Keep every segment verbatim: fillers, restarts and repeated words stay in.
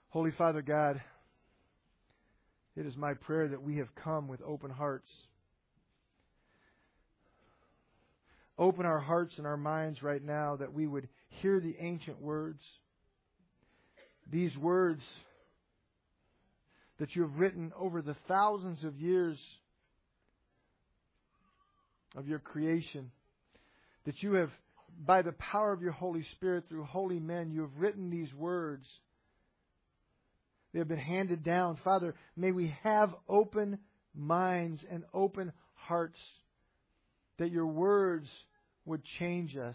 Holy Father God, it is my prayer that we have come with open hearts. Open our hearts and our minds right now that we would hear the ancient words. These words that you have written over the thousands of years of your creation. That you have, by the power of your Holy Spirit, through holy men, you have written these words. They have been handed down. Father, may we have open minds and open hearts, that your words would change us.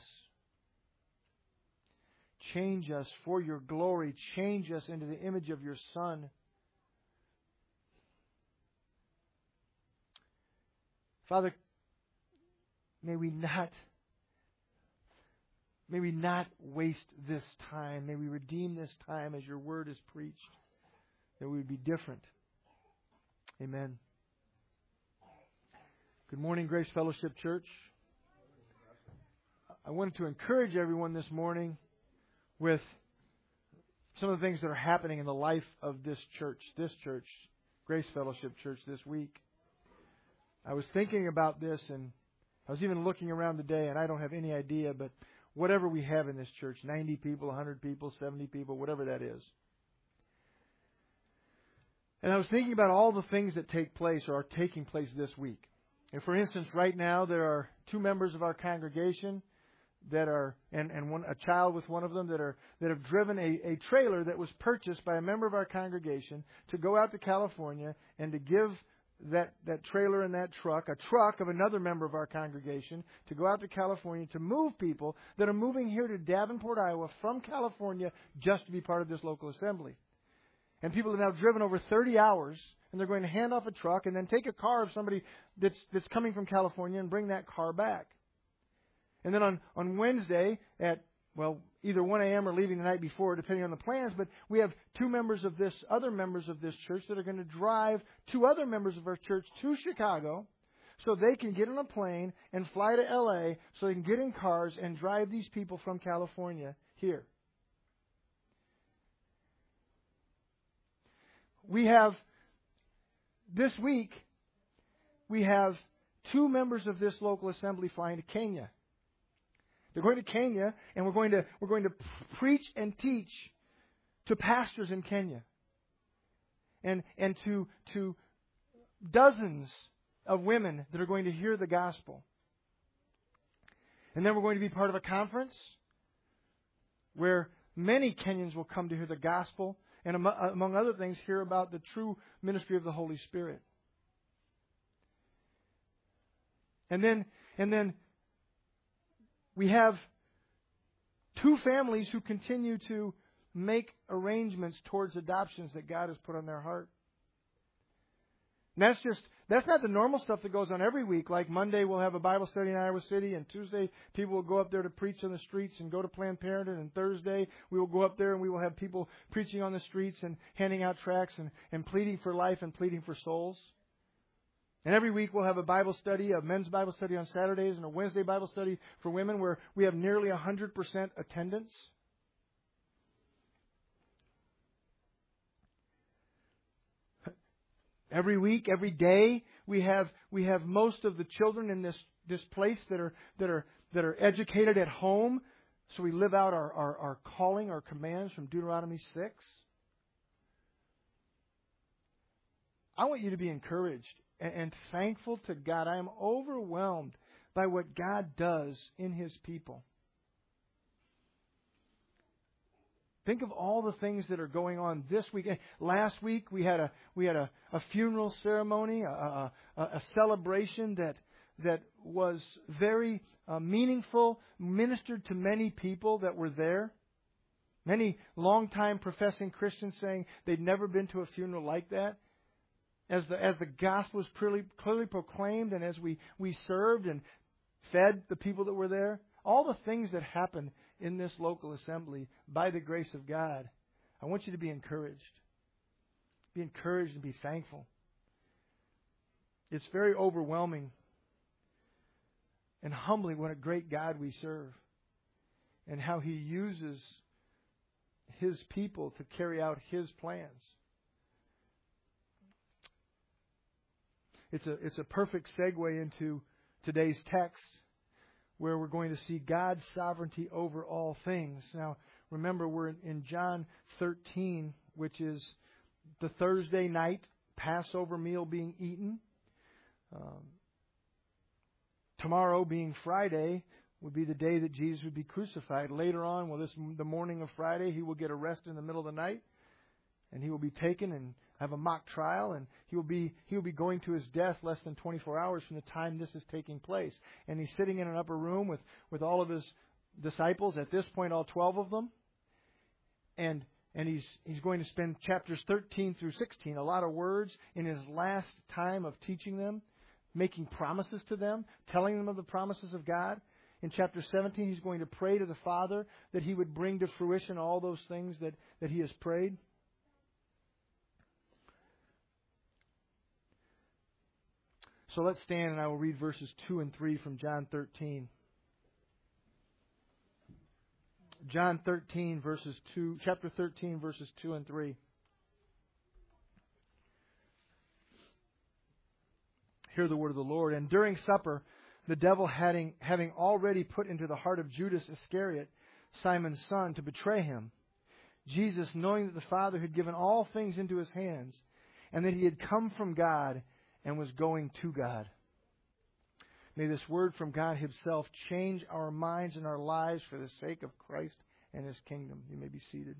Change us for your glory. Change us into the image of your Son. Father, may we not May we not waste this time. May we redeem this time as your word is preached. That we would be different. Amen. Good morning, Grace Fellowship Church. I wanted to encourage everyone this morning with some of the things that are happening in the life of this church, this church, Grace Fellowship Church, this week. I was thinking about this, and I was even looking around today, and I don't have any idea, but whatever we have in this church, ninety people, one hundred people, seventy people, whatever that is. And I was thinking about all the things that take place or are taking place this week. And for instance, right now there are two members of our congregation that are, and, and one, a child with one of them that are that have driven a, a trailer that was purchased by a member of our congregation to go out to California and to give that, that trailer and that truck, a truck of another member of our congregation, to go out to California to move people that are moving here to Davenport, Iowa from California just to be part of this local assembly. And people have now driven over thirty hours, and they're going to hand off a truck and then take a car of somebody that's that's coming from California and bring that car back. And then on, on Wednesday at, well, either one a.m. or leaving the night before, depending on the plans, but we have two members of this, other members of this church that are going to drive two other members of our church to Chicago so they can get on a plane and fly to L A so they can get in cars and drive these people from California here. We have, this week, we have two members of this local assembly flying to Kenya. They're going to Kenya, and we're going to we're going to preach and teach to pastors in Kenya, and and to to dozens of women that are going to hear the gospel. And then we're going to be part of a conference where many Kenyans will come to hear the gospel, and among other things, hear about the true ministry of the Holy Spirit. And then and then. We have two families who continue to make arrangements towards adoptions that God has put on their heart. And that's just, that's not the normal stuff that goes on every week. Like Monday we'll have a Bible study in Iowa City, and Tuesday people will go up there to preach on the streets and go to Planned Parenthood, and Thursday we will go up there and we will have people preaching on the streets and handing out tracts and, and pleading for life and pleading for souls. And every week we'll have a Bible study, a men's Bible study on Saturdays, and a Wednesday Bible study for women where we have nearly one hundred percent attendance. Every week, every day, we have we have most of the children in this, this place that are that are that are educated at home. So we live out our, our, our calling, our commands from Deuteronomy six. I want you to be encouraged and thankful to God. I am overwhelmed by what God does in His people. Think of all the things that are going on this week. Last week we had a we had a, a funeral ceremony, a, a, a celebration that that was very uh, meaningful, ministered to many people that were there. Many longtime professing Christians saying they'd never been to a funeral like that. As the as the gospel was clearly, clearly proclaimed, and as we, we served and fed the people that were there, all the things that happened in this local assembly by the grace of God, I want you to be encouraged. Be encouraged and be thankful. It's very overwhelming and humbling what a great God we serve, and how He uses His people to carry out His plans. It's a, it's a perfect segue into today's text, where we're going to see God's sovereignty over all things. Now, remember, we're in, in John thirteen, which is the Thursday night Passover meal being eaten. Um, tomorrow, being Friday, would be the day that Jesus would be crucified. Later on, well, this the morning of Friday, He will get arrested in the middle of the night, and He will be taken and have a mock trial, and He will be He will be going to His death less than twenty-four hours from the time this is taking place. And He's sitting in an upper room with, with all of His disciples, at this point all twelve of them, and and He's He's going to spend chapters thirteen through sixteen, a lot of words, in His last time of teaching them, making promises to them, telling them of the promises of God. In chapter seventeen, He's going to pray to the Father that He would bring to fruition all those things that, that He has prayed. So let's stand and I will read verses two and three from John thirteen. John thirteen, verses two, chapter thirteen, verses two and three. Hear the word of the Lord. And during supper, the devil having, having already put into the heart of Judas Iscariot, Simon's son, to betray Him, Jesus, knowing that the Father had given all things into His hands, and that He had come from God and was going to God. May this word from God Himself change our minds and our lives for the sake of Christ and His kingdom. You may be seated.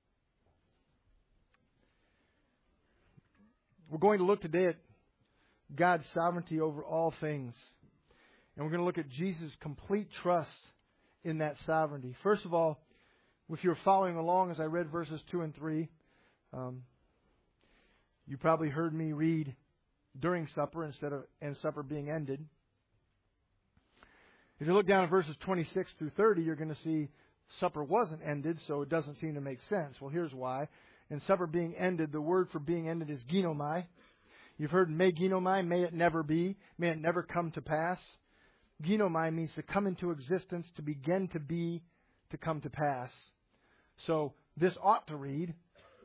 We're going to look today at God's sovereignty over all things. And we're going to look at Jesus' complete trust in that sovereignty. First of all, if you're following along as I read verses two and three, um, you probably heard me read during supper instead of and supper being ended. If you look down at verses twenty-six through thirty, you're going to see supper wasn't ended, so it doesn't seem to make sense. Well, here's why. In supper being ended, the word for being ended is ginomai. You've heard me ginomai, may it never be, may it never come to pass. Ginomai means to come into existence, to begin to be, to come to pass. So this ought to read,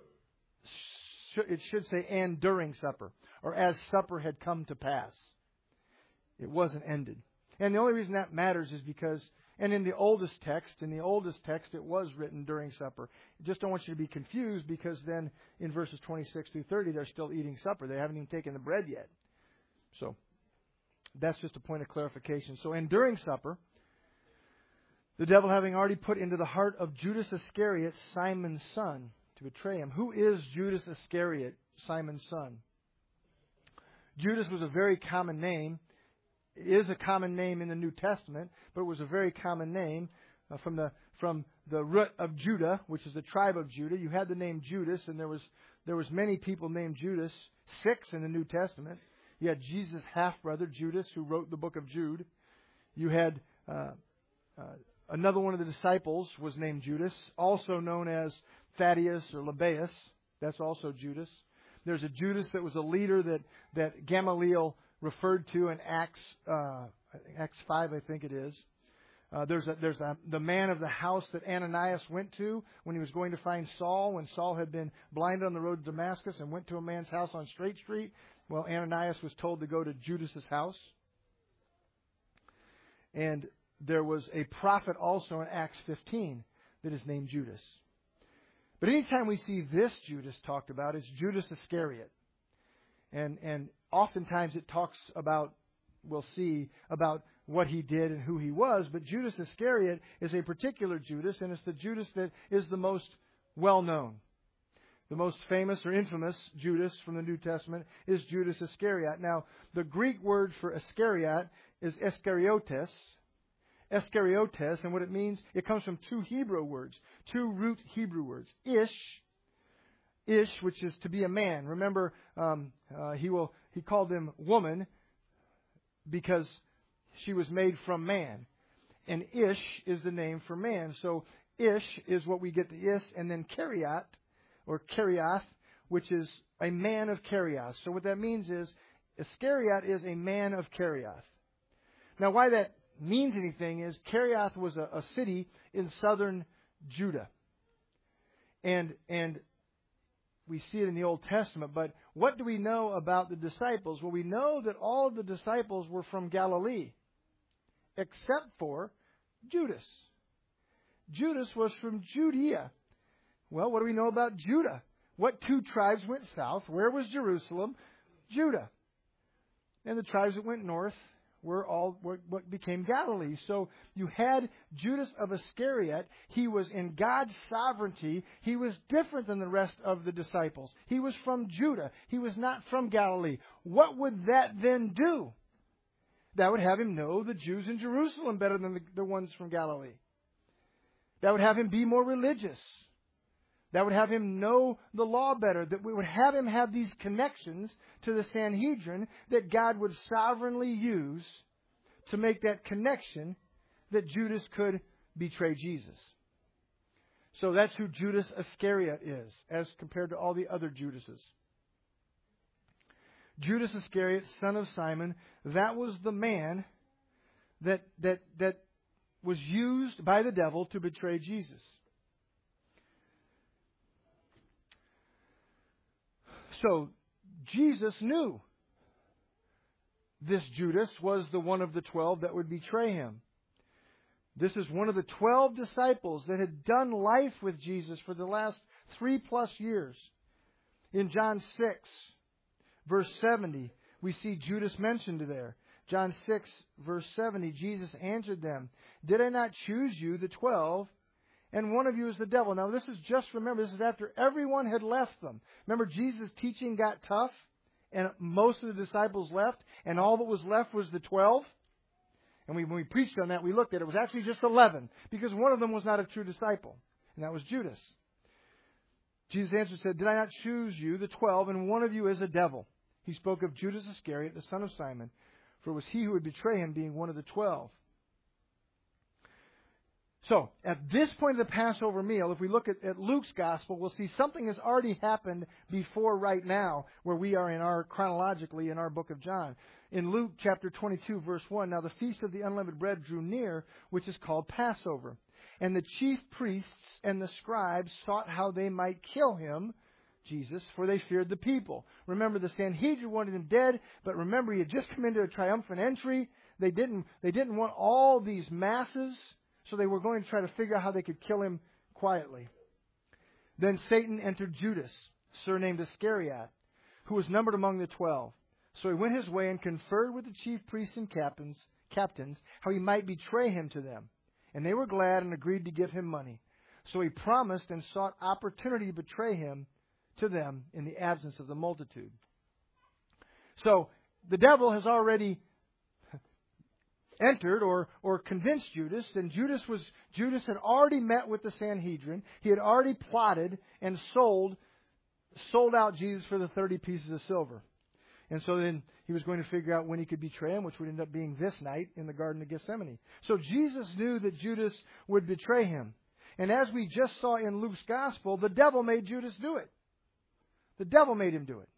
it should say, and during supper, or as supper had come to pass. It wasn't ended. And the only reason that matters is because, and in the oldest text, in the oldest text, it was written during supper. I just don't want you to be confused, because then in verses twenty-six through thirty, they're still eating supper. They haven't even taken the bread yet. So that's just a point of clarification. So, and during supper, the devil having already put into the heart of Judas Iscariot, Simon's son, to betray Him. Who is Judas Iscariot, Simon's son? Judas was a very common name. It is a common name in the New Testament, but it was a very common name uh, from the from the root of Judah, which is the tribe of Judah. You had the name Judas, and there was there was many people named Judas, six in the New Testament. You had Jesus' half-brother, Judas, who wrote the book of Jude. You had uh, uh, another one of the disciples was named Judas, also known as Thaddeus or Lebbaeus. That's also Judas. There's a Judas that was a leader that, that Gamaliel referred to in Acts uh, Acts five, I think it is. Uh, there's a, there's a, the man of the house that Ananias went to when he was going to find Saul, when Saul had been blinded on the road to Damascus and went to a man's house on Straight Street. Well, Ananias was told to go to Judas's house. And there was a prophet also in Acts fifteen that is named Judas. But anytime we see this Judas talked about, it's Judas Iscariot. And and oftentimes it talks about, we'll see, about what he did and who he was. But Judas Iscariot is a particular Judas, and it's the Judas that is the most well-known. The most famous or infamous Judas from the New Testament is Judas Iscariot. Now, the Greek word for Iscariot is Iskariotes. Iskariotes, and what it means, it comes from two Hebrew words, two root Hebrew words. Ish, Ish, which is to be a man. Remember, um, uh, he will he called him woman because she was made from man. And Ish is the name for man. So Ish is what we get the Is, and then Keriot, or Keriath, which is a man of Keriath. So what that means is, Iscariot is a man of Keriath. Now, why that means anything is, Keriath was a, a city in southern Judah. And and we see it in the Old Testament. But what do we know about the disciples? Well, we know that all of the disciples were from Galilee, except for Judas. Judas was from Judea. Well, what do we know about Judah? What two tribes went south? Where was Jerusalem? Judah. And the tribes that went north were all what became Galilee. So you had Judas of Iscariot. He was in God's sovereignty. He was different than the rest of the disciples. He was from Judah. He was not from Galilee. What would that then do? That would have him know the Jews in Jerusalem better than the, the ones from Galilee. That would have him be more religious. That would have him know the law better. That we would have him have these connections to the Sanhedrin that God would sovereignly use to make that connection that Judas could betray Jesus. So that's who Judas Iscariot is, as compared to all the other Judases. Judas Iscariot, son of Simon, that was the man that that that was used by the devil to betray Jesus. So Jesus knew this Judas was the one of the twelve that would betray him. This is one of the twelve disciples that had done life with Jesus for the last three plus years. In John six, verse seventy, we see Judas mentioned there. John six, verse seventy, Jesus answered them, "Did I not choose you, the twelve, and one of you is the devil?" Now this is just, remember, this is after everyone had left them. Remember, Jesus' teaching got tough, and most of the disciples left, and all that was left was the twelve. And we, when we preached on that, we looked at it. It was actually just eleven, because one of them was not a true disciple, and that was Judas. Jesus answered, said, "Did I not choose you, the twelve, and one of you is a devil?" He spoke of Judas Iscariot, the son of Simon, for it was he who would betray him, being one of the twelve. So, at this point of the Passover meal, if we look at, at Luke's Gospel, we'll see something has already happened before right now, where we are in our, chronologically, in our book of John. In Luke chapter twenty-two, verse one, "Now the feast of the unleavened bread drew near, which is called Passover. And the chief priests and the scribes sought how they might kill him," Jesus, "for they feared the people." Remember, the Sanhedrin wanted him dead, but remember, he had just come into a triumphant entry. They didn't, they didn't want all these masses, so they were going to try to figure out how they could kill him quietly. Then Satan entered Judas, surnamed Iscariot, who was numbered among the twelve. So he went his way and conferred with the chief priests and captains, captains how he might betray him to them. And they were glad and agreed to give him money. So he promised and sought opportunity to betray him to them in the absence of the multitude. So the devil has already entered or or convinced Judas, and Judas was Judas had already met with the Sanhedrin. He had already plotted and sold sold out Jesus for the thirty pieces of silver. And so then he was going to figure out when he could betray him, which would end up being this night in the Garden of Gethsemane. So Jesus knew that Judas would betray him. And as we just saw in Luke's Gospel, the devil made Judas do it. The devil made him do it.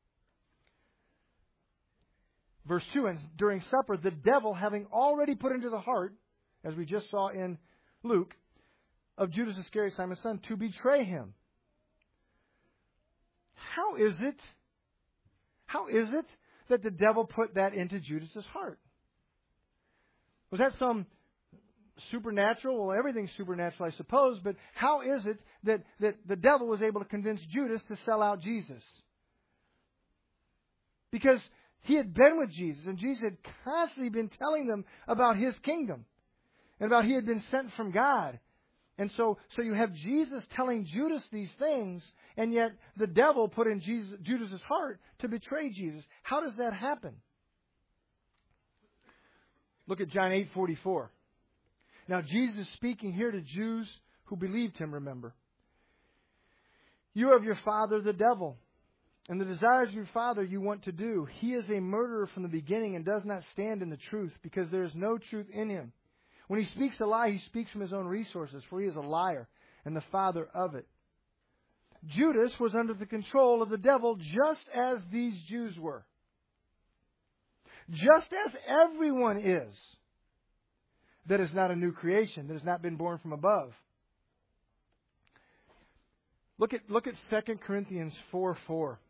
Verse two, "And during supper, the devil, having already put into the heart," as we just saw in Luke, "of Judas Iscariot, Simon's son, to betray him." How is it, how is it that the devil put that into Judas's heart? Was that some supernatural? Well, everything's supernatural, I suppose, but how is it that, that the devil was able to convince Judas to sell out Jesus? Because he had been with Jesus, and Jesus had constantly been telling them about his kingdom and about he had been sent from God. And so, so you have Jesus telling Judas these things, and yet the devil put in Jesus, Judas's heart to betray Jesus. How does that happen? Look at John eight forty-four. Now Jesus is speaking here to Jews who believed him, remember. "You are of your father the devil, and the desires of your father you want to do. He is a murderer from the beginning and does not stand in the truth, because there is no truth in him. When he speaks a lie, he speaks from his own resources, for he is a liar and the father of it." Judas was under the control of the devil, just as these Jews were. Just as everyone is that is not a new creation, that has not been born from above. Look at look at Second Corinthians four four.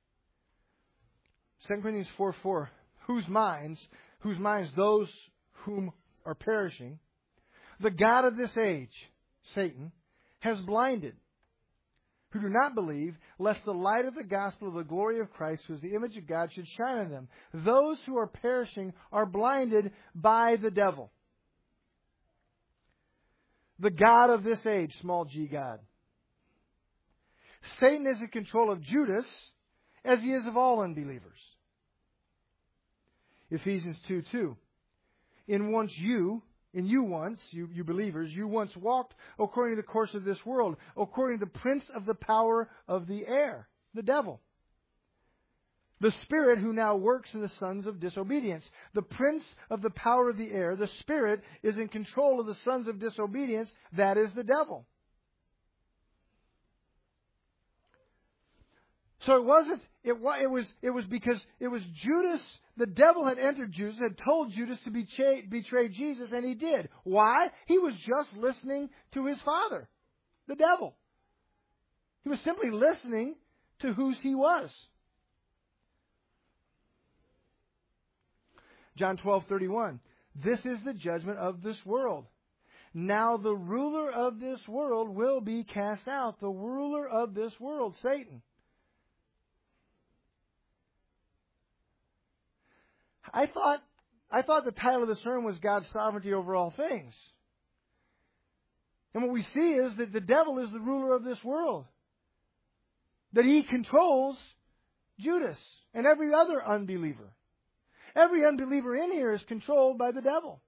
Second Corinthians four four. Whose minds, whose minds, those whom are perishing, the God of this age, Satan, has blinded, who do not believe, lest the light of the gospel of the glory of Christ, who is the image of God, should shine on them. Those who are perishing are blinded by the devil. The God of this age, small g God. Satan is in control of Judas as he is of all unbelievers. Ephesians two two. In once you, in you once, you, you believers, you once walked according to the course of this world, according to the prince of the power of the air, the devil. The spirit who now works in the sons of disobedience. The prince of the power of the air, the spirit, is in control of the sons of disobedience. That is the devil. So it wasn't, it, it was, it was because it was Judas, the devil had entered Judas, had told Judas to betray, betray Jesus, and he did. Why? He was just listening to his father, the devil. He was simply listening to whose he was. John twelve thirty-one. This is the judgment of this world. Now the ruler of this world will be cast out. The ruler of this world, Satan. I thought I thought the title of the sermon was God's sovereignty over all things. And what we see is that the devil is the ruler of this world. That he controls Judas and every other unbeliever. Every unbeliever in here is controlled by the devil.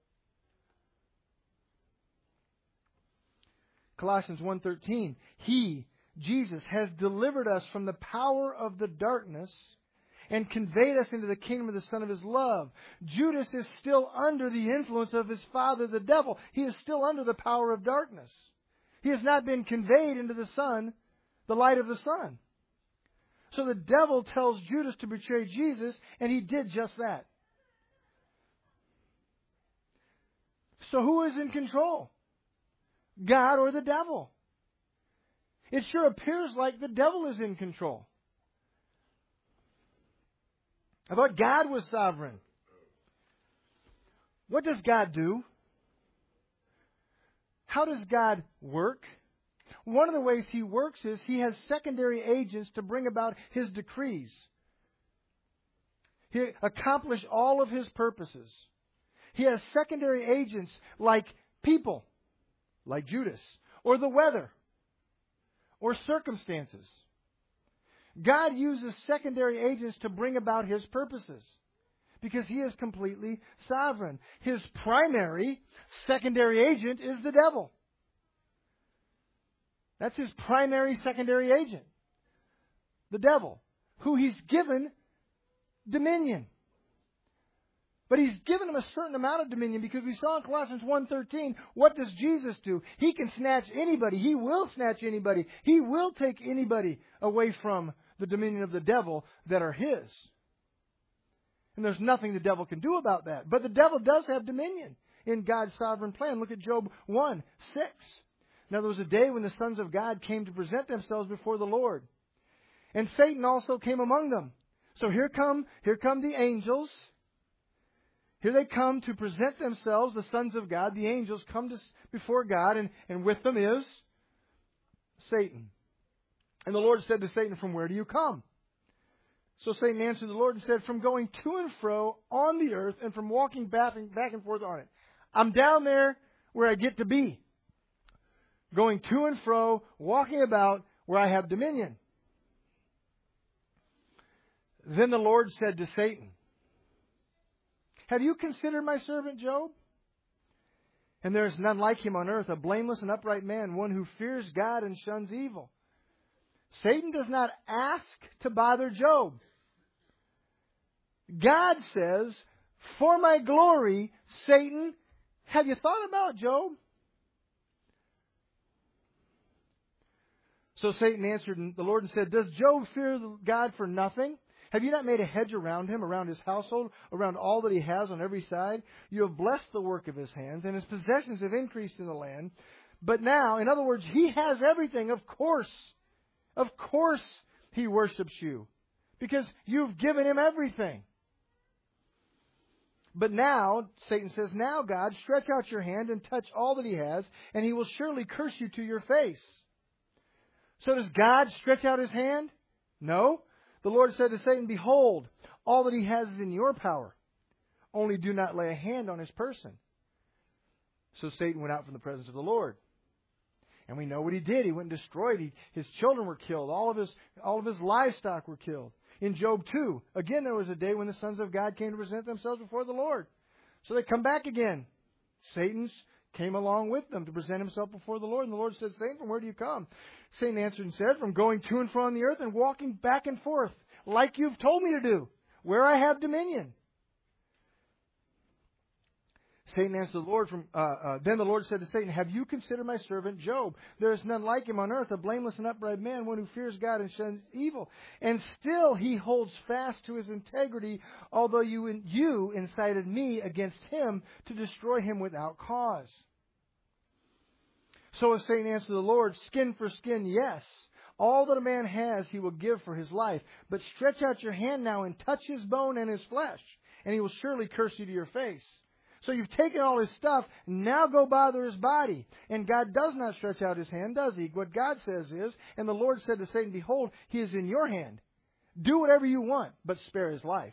Colossians one thirteen. He, Jesus, has delivered us from the power of the darkness and conveyed us into the kingdom of the Son of His love. Judas is still under the influence of his father, the devil. He is still under the power of darkness. He has not been conveyed into the Son, the light of the Son. So the devil tells Judas to betray Jesus, and he did just that. So who is in control? God or the devil? It sure appears like the devil is in control. I thought God was sovereign. What does God do? How does God work? One of the ways He works is He has secondary agents to bring about His decrees. He accomplish all of His purposes. He has secondary agents like people, like Judas, or the weather, or circumstances. God uses secondary agents to bring about His purposes because He is completely sovereign. His primary secondary agent is the devil. That's His primary secondary agent, the devil, who He's given dominion. But He's given him a certain amount of dominion because we saw in Colossians one thirteen, what does Jesus do? He can snatch anybody. He will snatch anybody. He will take anybody away from the dominion of the devil that are His. And there's nothing the devil can do about that. But the devil does have dominion in God's sovereign plan. Look at Job one six. Now there was a day when the sons of God came to present themselves before the Lord. And Satan also came among them. So here come, here come the angels. Here they come to present themselves, the sons of God. The angels come to, before God, and, and with them is Satan. And the Lord said to Satan, "From where do you come?" So Satan answered the Lord and said, "From going to and fro on the earth and from walking back and, back and forth on it." I'm down there where I get to be. Going to and fro, walking about where I have dominion. Then the Lord said to Satan, "Have you considered my servant Job? And there is none like him on earth, a blameless and upright man, one who fears God and shuns evil." Satan does not ask to bother Job. God says, "For my glory, Satan, have you thought about Job?" So Satan answered the Lord and said, "Does Job fear God for nothing? Have you not made a hedge around him, around his household, around all that he has on every side? You have blessed the work of his hands, and his possessions have increased in the land. But now," in other words, he has everything, of course. Of course he worships you, because you've given him everything. But now, Satan says, now, God, stretch out your hand and touch all that he has, and he will surely curse you to your face. So does God stretch out his hand? No. The Lord said to Satan, behold, all that he has is in your power. Only do not lay a hand on his person. So Satan went out from the presence of the Lord. And we know what he did. He went and destroyed. He, his children were killed. All of his, all of his livestock were killed. In Job two, again, there was a day when the sons of God came to present themselves before the Lord. So they come back again. Satan came along with them to present himself before the Lord. And the Lord said, Satan, from where do you come? Satan answered and said, from going to and fro on the earth and walking back and forth, like you've told me to do, where I have dominion. Satan answered the Lord from, uh, uh, then the Lord said to Satan, have you considered my servant Job? There is none like him on earth, a blameless and upright man, one who fears God and shuns evil. And still he holds fast to his integrity, although you, you incited me against him to destroy him without cause. So as Satan answered the Lord, skin for skin, yes. All that a man has he will give for his life. But stretch out your hand now and touch his bone and his flesh, and he will surely curse you to your face. So you've taken all his stuff, now go bother his body. And God does not stretch out his hand, does he? What God says is, and the Lord said to Satan, behold, he is in your hand. Do whatever you want, but spare his life.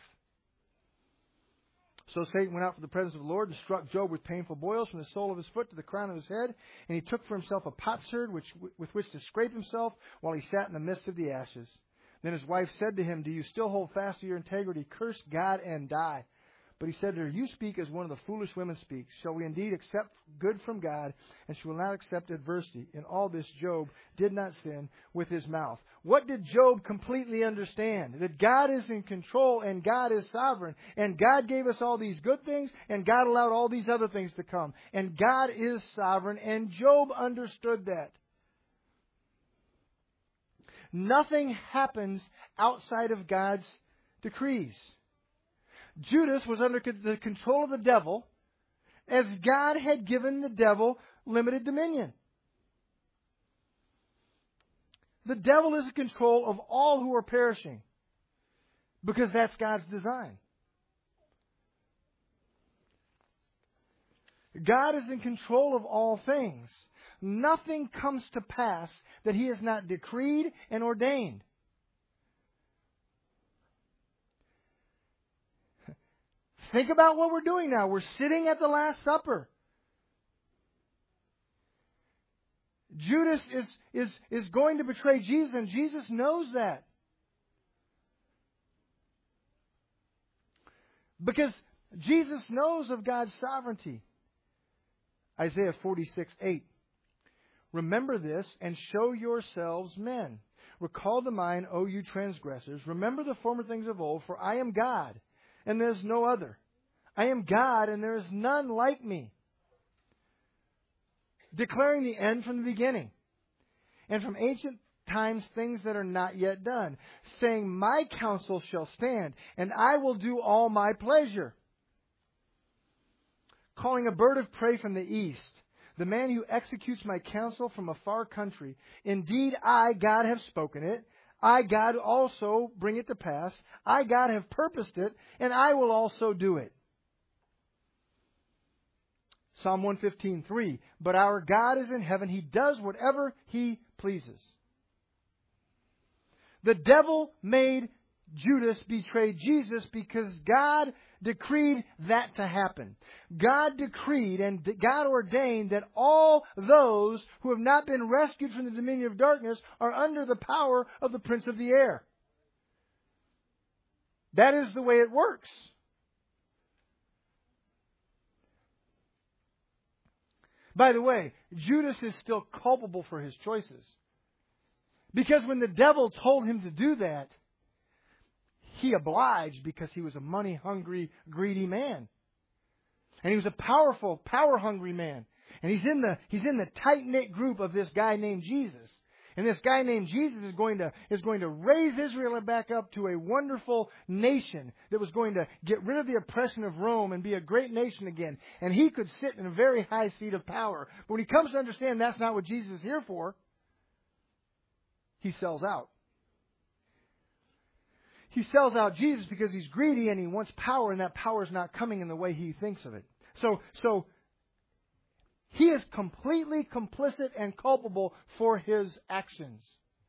So Satan went out from the presence of the Lord and struck Job with painful boils from the sole of his foot to the crown of his head. And he took for himself a potsherd which, with which to scrape himself while he sat in the midst of the ashes. Then his wife said to him, do you still hold fast to your integrity? Curse God and die. But he said to her, you speak as one of the foolish women speaks. Shall we indeed accept good from God, and she will not accept adversity? In all this, Job did not sin with his mouth. What did Job completely understand? That God is in control and God is sovereign. And God gave us all these good things, and God allowed all these other things to come. And God is sovereign, and Job understood that. Nothing happens outside of God's decrees. Judas was under the control of the devil, as God had given the devil limited dominion. The devil is in control of all who are perishing, because that's God's design. God is in control of all things. Nothing comes to pass that He has not decreed and ordained. Think about what we're doing now. We're sitting at the Last Supper. Judas is, is, is going to betray Jesus, and Jesus knows that. Because Jesus knows of God's sovereignty. Isaiah forty-six eight. Remember this and show yourselves men. Recall to mind, O you transgressors. Remember the former things of old, for I am God, and there is no other. I am God, and there is none like me. Declaring the end from the beginning, and from ancient times things that are not yet done, saying, my counsel shall stand, and I will do all my pleasure. Calling a bird of prey from the east, the man who executes my counsel from a far country. Indeed, I, God, have spoken it. I, God, also bring it to pass. I, God, have purposed it, and I will also do it. Psalm one fifteen three. But our God is in heaven. He does whatever He pleases. The devil made Judas betray Jesus because God decreed that to happen. God decreed and God ordained that all those who have not been rescued from the dominion of darkness are under the power of the prince of the air. That is the way it works. By the way, Judas is still culpable for his choices. Because when the devil told him to do that, he obliged because he was a money-hungry, greedy man. And he was a powerful, power-hungry man. And he's in the he's in the tight-knit group of this guy named Jesus. And this guy named Jesus is going to is going to raise Israel back up to a wonderful nation that was going to get rid of the oppression of Rome and be a great nation again. And he could sit in a very high seat of power. But when he comes to understand that's not what Jesus is here for, he sells out. He sells out Jesus because he's greedy and he wants power, and that power is not coming in the way he thinks of it. So, so he is completely complicit and culpable for his actions.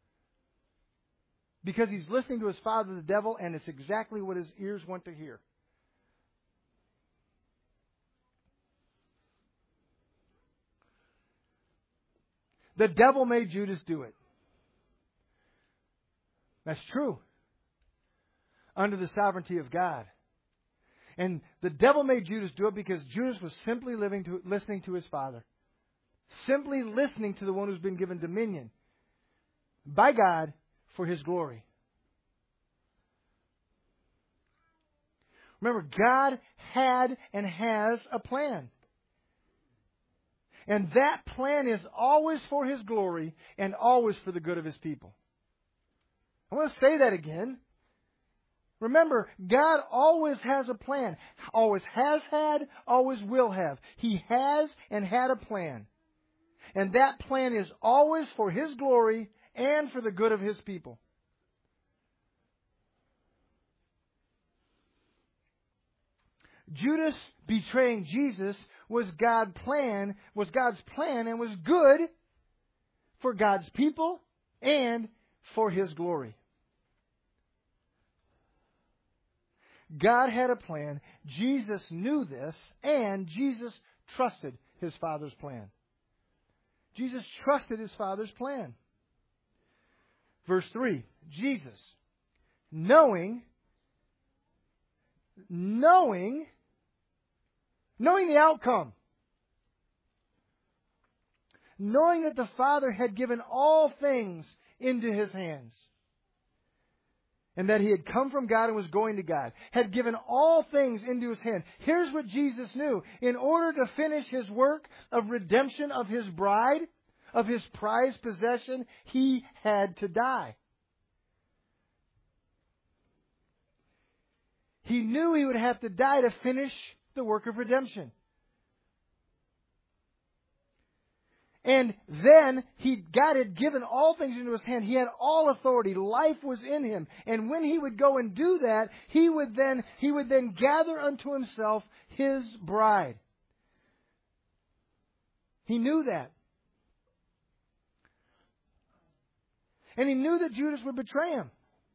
Because he's listening to his father, the devil, and it's exactly what his ears want to hear. The devil made Judas do it. That's true. Under the sovereignty of God. And the devil made Judas do it because Judas was simply living to, listening to his father. Simply listening to the one who's been given dominion by God for his glory. Remember, God had and has a plan. And that plan is always for his glory and always for the good of his people. I want to say that again. Remember, God always has a plan. Always has had, always will have. He has and had a plan. And that plan is always for his glory and for the good of his people. Judas betraying Jesus was God's plan, was God's plan and was good for God's people and for his glory. God had a plan. Jesus knew this, and Jesus trusted his Father's plan. Jesus trusted his Father's plan. Verse three, Jesus, knowing, knowing, knowing the outcome, knowing that the Father had given all things into his hands, and that he had come from God and was going to God, had given all things into his hand. Here's what Jesus knew. In order to finish his work of redemption of his bride, of his prized possession, he had to die. He knew he would have to die to finish the work of redemption. And then he God had given all things into his hand. He had all authority. Life was in him. And when he would go and do that, he would then he would then gather unto himself his bride. He knew that. And he knew that Judas would betray him.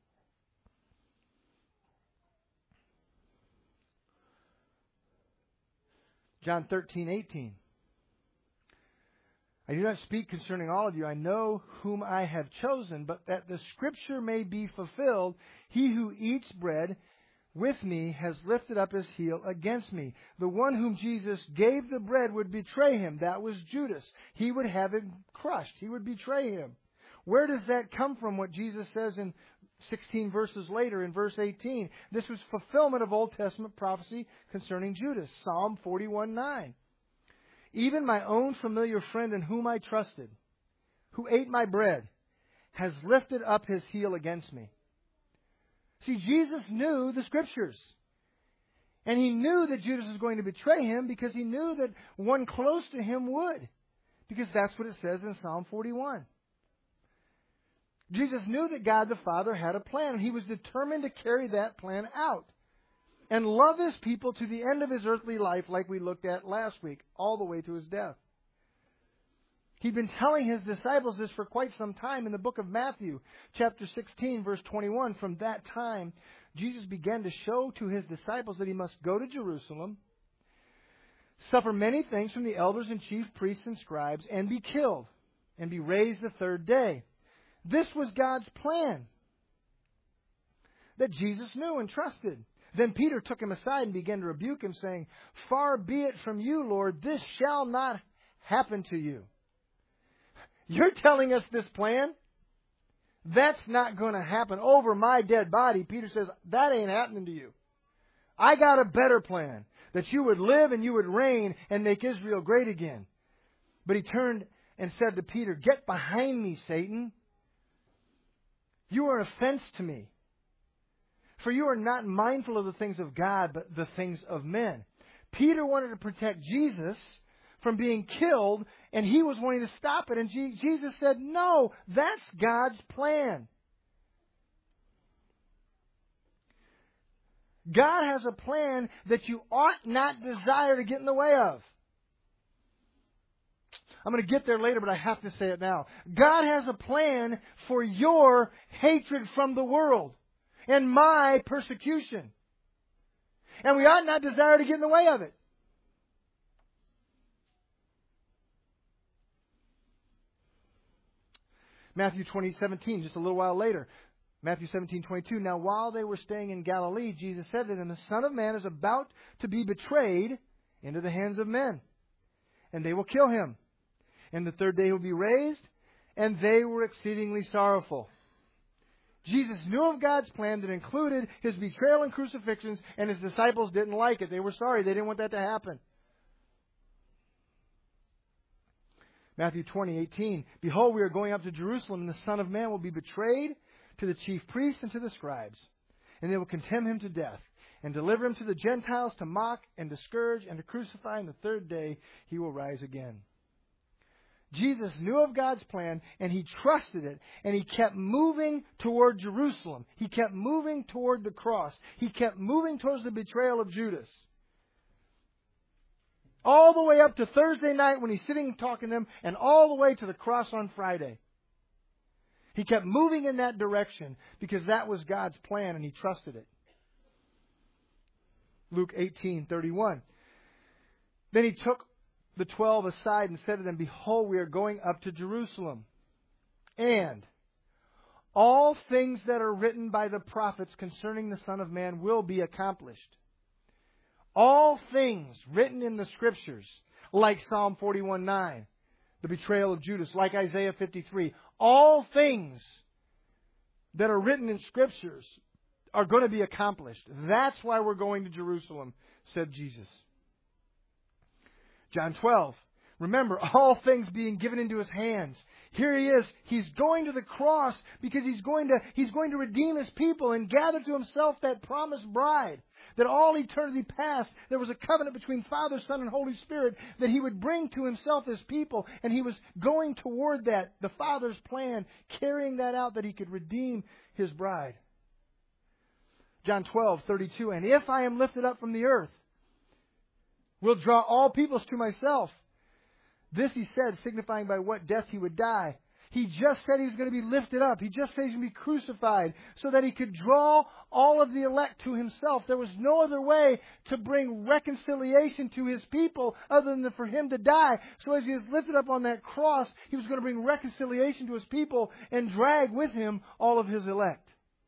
John thirteen eighteen. I do not speak concerning all of you. I know whom I have chosen, but that the Scripture may be fulfilled, he who eats bread with me has lifted up his heel against me. The one whom Jesus gave the bread would betray him. That was Judas. He would have him crushed. He would betray him. Where does that come from, what Jesus says in sixteen verses later in verse eighteen? This was fulfillment of Old Testament prophecy concerning Judas. Psalm forty-one nine. Even my own familiar friend in whom I trusted, who ate my bread, has lifted up his heel against me. See, Jesus knew the Scriptures. And he knew that Judas was going to betray him because he knew that one close to him would. Because that's what it says in Psalm forty-one. Jesus knew that God the Father had a plan, and he was determined to carry that plan out and love his people to the end of his earthly life, like we looked at last week, all the way to his death. He'd been telling his disciples this for quite some time in the book of Matthew, chapter sixteen, verse twenty-one. From that time, Jesus began to show to his disciples that he must go to Jerusalem, suffer many things from the elders and chief priests and scribes, and be killed, and be raised the third day. This was God's plan that Jesus knew and trusted. Then Peter took him aside and began to rebuke him, saying, "Far be it from you, Lord, this shall not happen to you." You're telling us this plan? That's not going to happen over my dead body. Peter says, that ain't happening to you. I got a better plan, that you would live and you would reign and make Israel great again. But he turned and said to Peter, "Get behind me, Satan. You are an offense to me. For you are not mindful of the things of God, but the things of men." Peter wanted to protect Jesus from being killed, and he was wanting to stop it. And Je- Jesus said, no, that's God's plan. God has a plan that you ought not desire to get in the way of. I'm going to get there later, but I have to say it now. God has a plan for your hatred from the world and my persecution. And we ought not desire to get in the way of it. Matthew twenty, seventeen, just a little while later. Matthew seventeen, twenty-two. Now while they were staying in Galilee, Jesus said to them, the Son of Man is about to be betrayed into the hands of men, and they will kill him. And the third day he will be raised, and they were exceedingly sorrowful. Jesus knew of God's plan that included his betrayal and crucifixions, and his disciples didn't like it. They were sorry. They didn't want that to happen. Matthew twenty, eighteen. Behold, we are going up to Jerusalem, and the Son of Man will be betrayed to the chief priests and to the scribes. And they will condemn him to death, and deliver him to the Gentiles to mock and to scourge and to crucify, and the third day he will rise again. Jesus knew of God's plan, and he trusted it, and he kept moving toward Jerusalem. He kept moving toward the cross. He kept moving towards the betrayal of Judas. All the way up to Thursday night when he's sitting and talking to them, and all the way to the cross on Friday. He kept moving in that direction because that was God's plan, and he trusted it. Luke eighteen, thirty-one. Then he took the twelve aside and said to them, behold, we are going up to Jerusalem, and all things that are written by the prophets concerning the Son of Man will be accomplished. All things written in the Scriptures, like Psalm forty-one, nine, the betrayal of Judas, like Isaiah fifty-three, all things that are written in Scriptures are going to be accomplished. That's why we're going to Jerusalem, said Jesus. John twelve. Remember, all things being given into his hands. Here he is. He's going to the cross because he's going to, he's going to redeem his people and gather to himself that promised bride. That all eternity past, there was a covenant between Father, Son, and Holy Spirit that he would bring to himself his people. And he was going toward that, the Father's plan, carrying that out that he could redeem his bride. John twelve, thirty-two. And if I am lifted up from the earth, will draw all peoples to myself. This he said, signifying by what death he would die. He just said he was going to be lifted up. He just said he was going to be crucified so that he could draw all of the elect to himself. There was no other way to bring reconciliation to his people other than for him to die. So as he was lifted up on that cross, he was going to bring reconciliation to his people and drag with him all of his elect.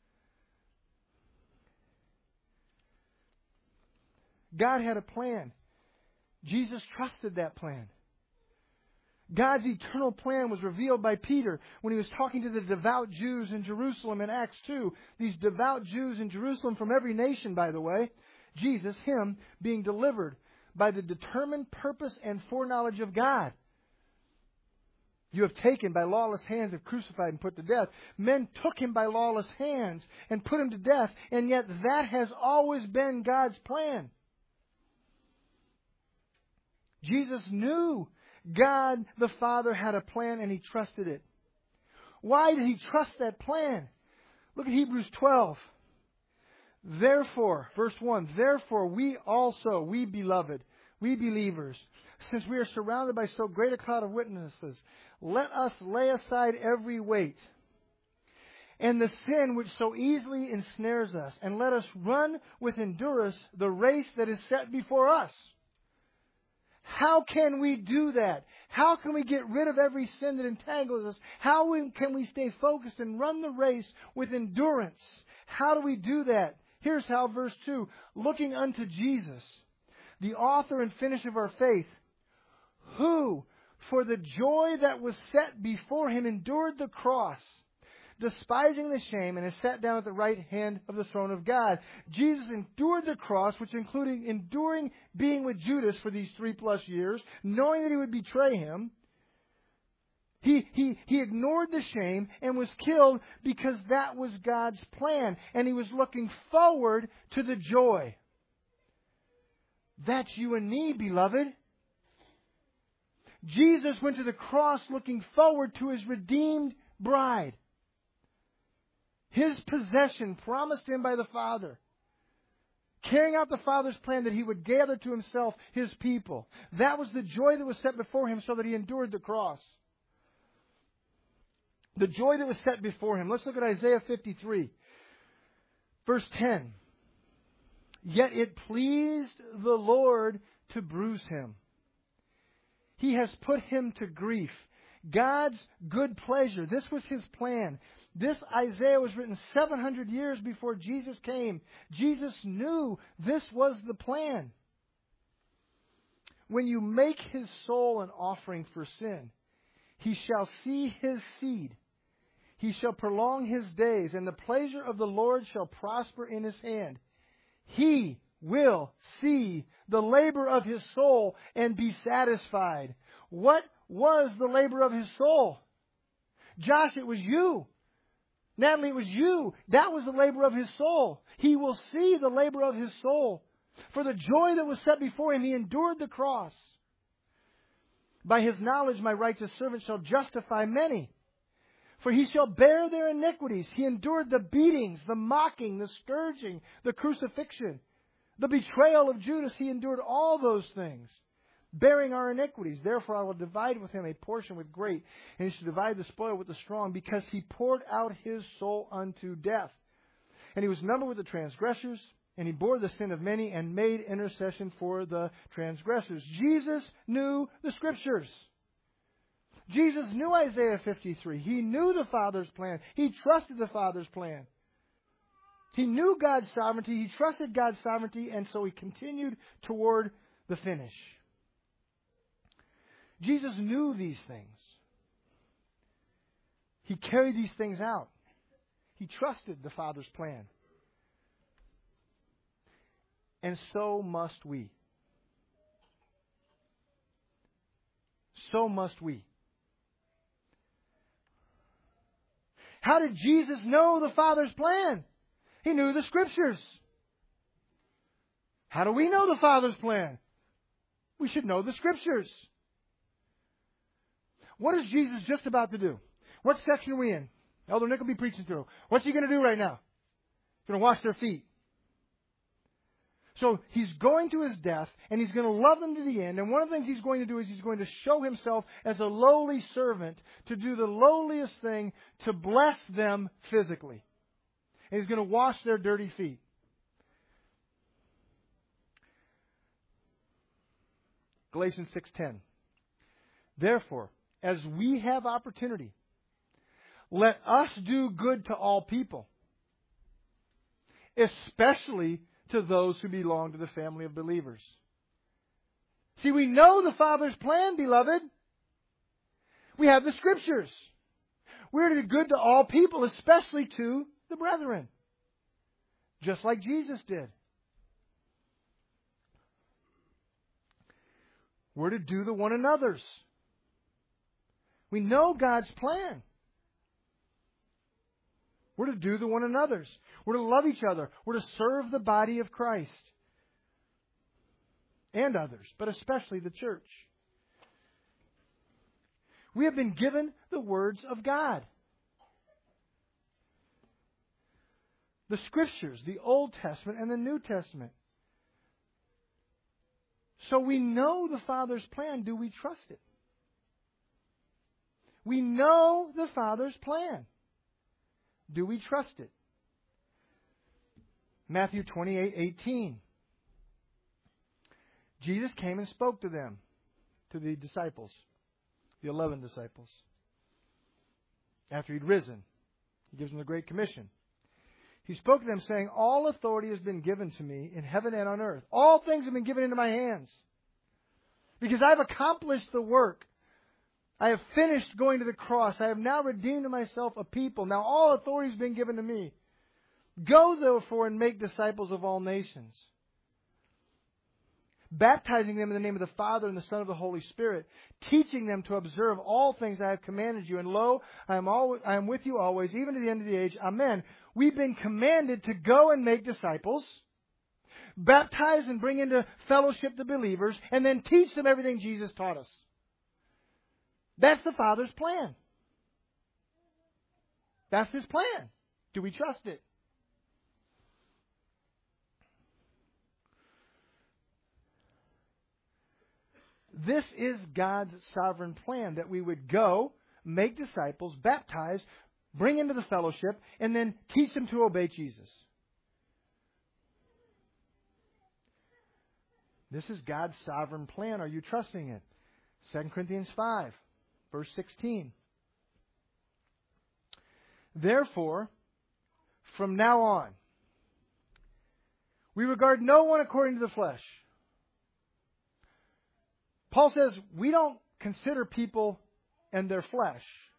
God had a plan. Jesus trusted that plan. God's eternal plan was revealed by Peter when he was talking to the devout Jews in Jerusalem in Acts two. These devout Jews in Jerusalem from every nation, by the way. Jesus, him, being delivered by the determined purpose and foreknowledge of God. You have taken by lawless hands, have crucified and put to death. Men took him by lawless hands and put him to death, and yet that has always been God's plan. Jesus knew God the Father had a plan and he trusted it. Why did he trust that plan? Look at Hebrews twelve. Therefore, verse one, therefore we also, we beloved, we believers, since we are surrounded by so great a cloud of witnesses, let us lay aside every weight and the sin which so easily ensnares us, and let us run with endurance the race that is set before us. How can we do that? How can we get rid of every sin that entangles us? How can we stay focused and run the race with endurance? How do we do that? Here's how, verse two. Looking unto Jesus, the author and finisher of our faith, who, for the joy that was set before him, endured the cross, despising the shame, and has sat down at the right hand of the throne of God. Jesus endured the cross, which included enduring being with Judas for these three plus years, knowing that he would betray him. He, he, he ignored the shame and was killed because that was God's plan. And he was looking forward to the joy. That's you and me, beloved. Jesus went to the cross looking forward to His redeemed bride. His possession promised Him by the Father. Carrying out the Father's plan that He would gather to Himself His people. That was the joy that was set before Him so that He endured the cross. The joy that was set before Him. Let's look at Isaiah fifty-three. Verse ten. Yet it pleased the Lord to bruise Him. He has put Him to grief. God's good pleasure. This was His plan. This Isaiah was written seven hundred years before Jesus came. Jesus knew this was the plan. When you make His soul an offering for sin, He shall see His seed. He shall prolong His days, and the pleasure of the Lord shall prosper in His hand. He will see the labor of His soul and be satisfied. What was the labor of His soul? Josh, it was you. Natalie, it was you. That was the labor of His soul. He will see the labor of His soul. For the joy that was set before Him, He endured the cross. By His knowledge, my righteous servant shall justify many. For He shall bear their iniquities. He endured the beatings, the mocking, the scourging, the crucifixion, the betrayal of Judas. He endured all those things, bearing our iniquities. Therefore I will divide with Him a portion with great, and He shall divide the spoil with the strong, because He poured out His soul unto death. And He was numbered with the transgressors, and He bore the sin of many, and made intercession for the transgressors. Jesus knew the Scriptures. Jesus knew Isaiah fifty-three. He knew the Father's plan. He trusted the Father's plan. He knew God's sovereignty. He trusted God's sovereignty, and so He continued toward the finish. Jesus knew these things. He carried these things out. He trusted the Father's plan. And so must we. So must we. How did Jesus know the Father's plan? He knew the Scriptures. How do we know the Father's plan? We should know the Scriptures. What is Jesus just about to do? What section are we in? Elder Nick will be preaching through. What's He going to do right now? He's going to wash their feet. So He's going to His death, and He's going to love them to the end. And one of the things He's going to do is He's going to show Himself as a lowly servant, to do the lowliest thing, to bless them physically. And He's going to wash their dirty feet. Galatians six ten. Therefore, as we have opportunity, let us do good to all people, especially to those who belong to the family of believers. See, we know the Father's plan, beloved. We have the Scriptures. We're to do good to all people, especially to the brethren. Just like Jesus did. We're to do the one another's. We know God's plan. We're to do the one another's. We're to love each other. We're to serve the body of Christ. And others, but especially the church. We have been given the words of God. The Scriptures, the Old Testament and the New Testament. So we know the Father's plan. Do we trust it? We know the Father's plan. Do we trust it? Matthew twenty-eight eighteen. Jesus came and spoke to them, to the disciples, the eleven disciples. After He'd risen, He gives them the Great Commission. He spoke to them saying, all authority has been given to me in heaven and on earth. All things have been given into my hands. Because I've accomplished the work. I have finished going to the cross. I have now redeemed to myself a people. Now all authority has been given to me. Go therefore and make disciples of all nations, baptizing them in the name of the Father and the Son and of the Holy Spirit, teaching them to observe all things I have commanded you. And lo, I am, always, I am with you always, even to the end of the age. Amen. We've been commanded to go and make disciples, baptize and bring into fellowship the believers, and then teach them everything Jesus taught us. That's the Father's plan. That's His plan. Do we trust it? This is God's sovereign plan, that we would go, make disciples, baptize, bring into the fellowship, and then teach them to obey Jesus. This is God's sovereign plan. Are you trusting it? Second Corinthians five, verse sixteen. Therefore, from now on, we regard no one according to the flesh. Paul says we don't consider people and their flesh,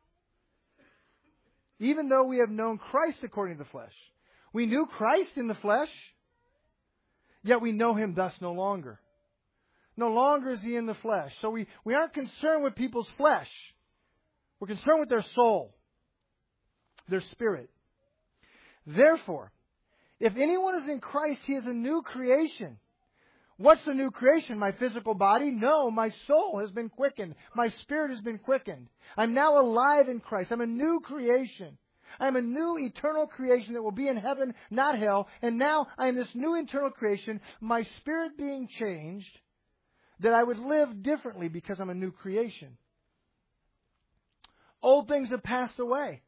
even though we have known Christ according to the flesh. We knew Christ in the flesh, yet we know Him thus no longer. No longer is He in the flesh. So we, we aren't concerned with people's flesh. We're concerned with their soul, their spirit. Therefore, if anyone is in Christ, he is a new creation. What's the new creation? My physical body? No, my soul has been quickened. My spirit has been quickened. I'm now alive in Christ. I'm a new creation. I'm a new eternal creation that will be in heaven, not hell. And now I am this new eternal creation, my spirit being changed, that I would live differently because I'm a new creation. Old things have passed away.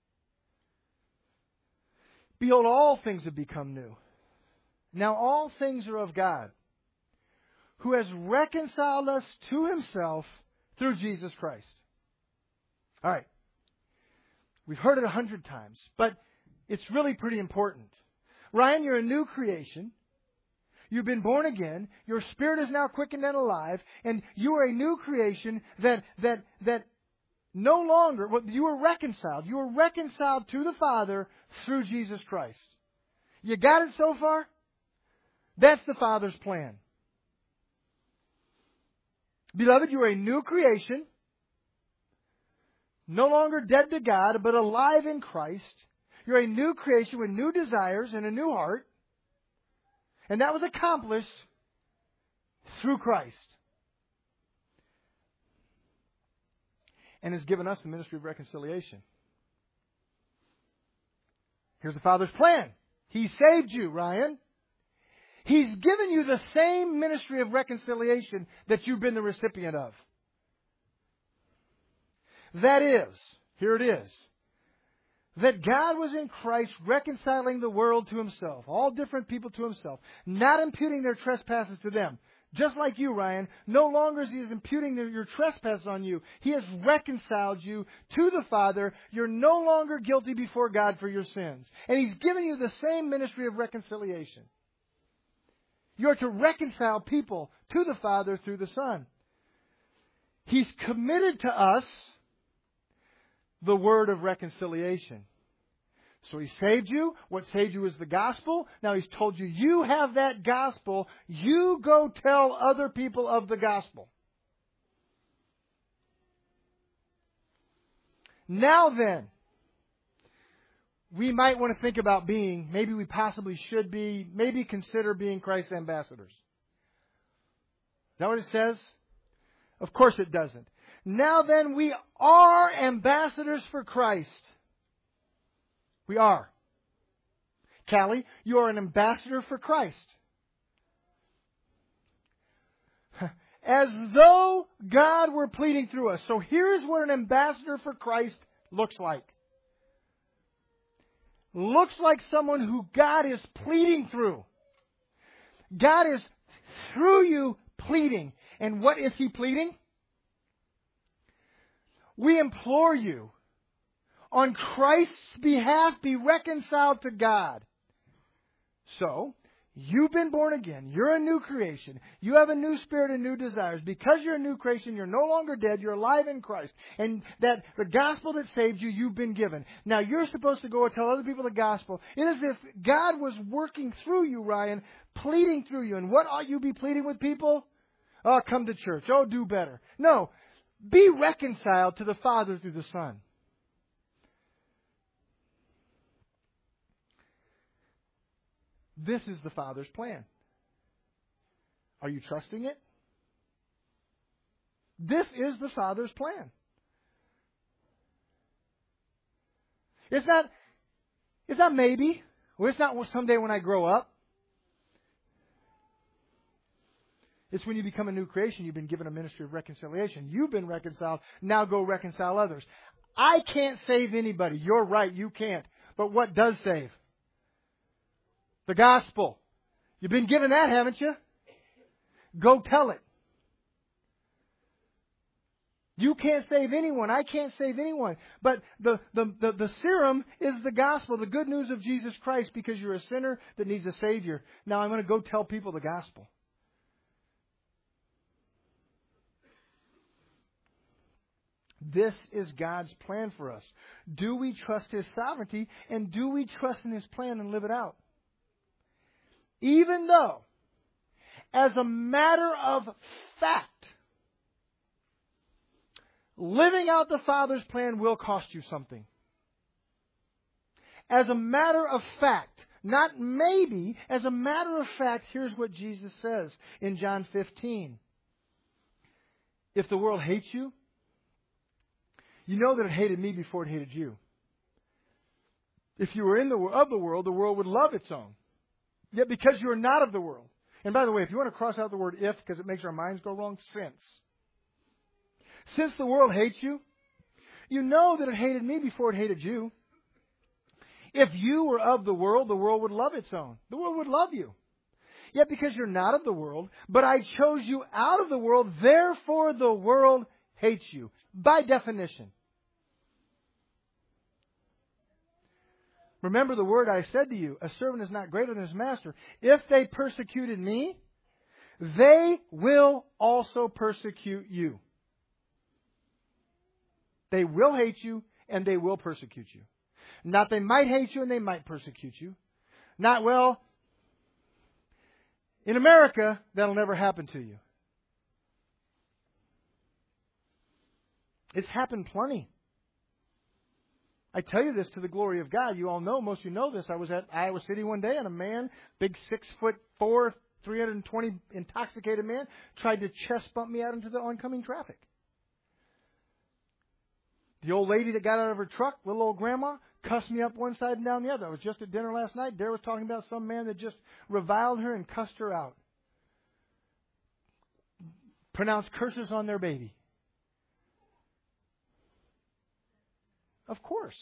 Behold, all things have become new. Now all things are of God, who has reconciled us to Himself through Jesus Christ. All right. We've heard it a hundred times, but it's really pretty important. Ryan, you're a new creation. You've been born again. Your spirit is now quickened and alive, and you are a new creation that that that no longer, well, you were reconciled. You were reconciled to the Father through Jesus Christ. You got it so far? That's the Father's plan. Beloved, you are a new creation, no longer dead to God, but alive in Christ. You're a new creation with new desires and a new heart. And that was accomplished through Christ. And has given us the ministry of reconciliation. Here's the Father's plan. He saved you, Ryan. He's given you the same ministry of reconciliation that you've been the recipient of. That is, here it is, that God was in Christ reconciling the world to Himself, all different people to Himself, not imputing their trespasses to them. Just like you, Ryan, no longer is He imputing your trespasses on you. He has reconciled you to the Father. You're no longer guilty before God for your sins. And He's given you the same ministry of reconciliation. You're to reconcile people to the Father through the Son. He's committed to us the word of reconciliation. So He saved you. What saved you is the gospel. Now He's told you, you have that gospel. You go tell other people of the gospel. Now then, we might want to think about being, maybe we possibly should be, maybe consider being Christ's ambassadors. Is that what it says? Of course it doesn't. Now then, we are ambassadors for Christ. We are. Callie, you are an ambassador for Christ. As though God were pleading through us. So here's what an ambassador for Christ looks like. Looks like someone who God is pleading through. God is through you pleading. And what is He pleading? We implore you, on Christ's behalf, be reconciled to God. So, you've been born again. You're a new creation. You have a new spirit and new desires. Because you're a new creation, you're no longer dead. You're alive in Christ. And that the gospel that saved you, you've been given. Now, you're supposed to go and tell other people the gospel. It is as if God was working through you, Ryan, pleading through you. And what ought you be pleading with people? Oh, come to church. Oh, do better. No. Be reconciled to the Father through the Son. This is the Father's plan. Are you trusting it? This is the Father's plan. It's not, it's not maybe. Or it's not someday when I grow up. It's when you become a new creation, you've been given a ministry of reconciliation. You've been reconciled. Now go reconcile others. I can't save anybody. You're right, you can't. But what does save? The gospel. You've been given that, haven't you? Go tell it. You can't save anyone. I can't save anyone. But the, the, the, the serum is the gospel, the good news of Jesus Christ, because you're a sinner that needs a Savior. Now I'm going to go tell people the gospel. This is God's plan for us. Do we trust His sovereignty, and do we trust in His plan and live it out? Even though, as a matter of fact, living out the Father's plan will cost you something. As a matter of fact, not maybe, as a matter of fact, here's what Jesus says in John fifteen. If the world hates you, you know that it hated me before it hated you. If you were in the of the world, the world would love its own. Yet because you are not of the world. And by the way, if you want to cross out the word if because it makes our minds go wrong, since. Since the world hates you, you know that it hated me before it hated you. If you were of the world, the world would love its own. The world would love you. Yet because you're not of the world, but I chose you out of the world, therefore the world hates you. By definition. Remember the word I said to you, a servant is not greater than his master. If they persecuted me, they will also persecute you. They will hate you and they will persecute you. Not they might hate you and they might persecute you. Not, well, in America, that'll never happen to you. It's happened plenty. I tell you this to the glory of God. You all know, most of you know this. I was at Iowa City one day and a man, big six foot four, three hundred twenty intoxicated man, tried to chest bump me out into the oncoming traffic. The old lady that got out of her truck, little old grandma, cussed me up one side and down the other. I was just at dinner last night. Dare was talking about some man that just reviled her and cussed her out. Pronounced curses on their baby. Of course.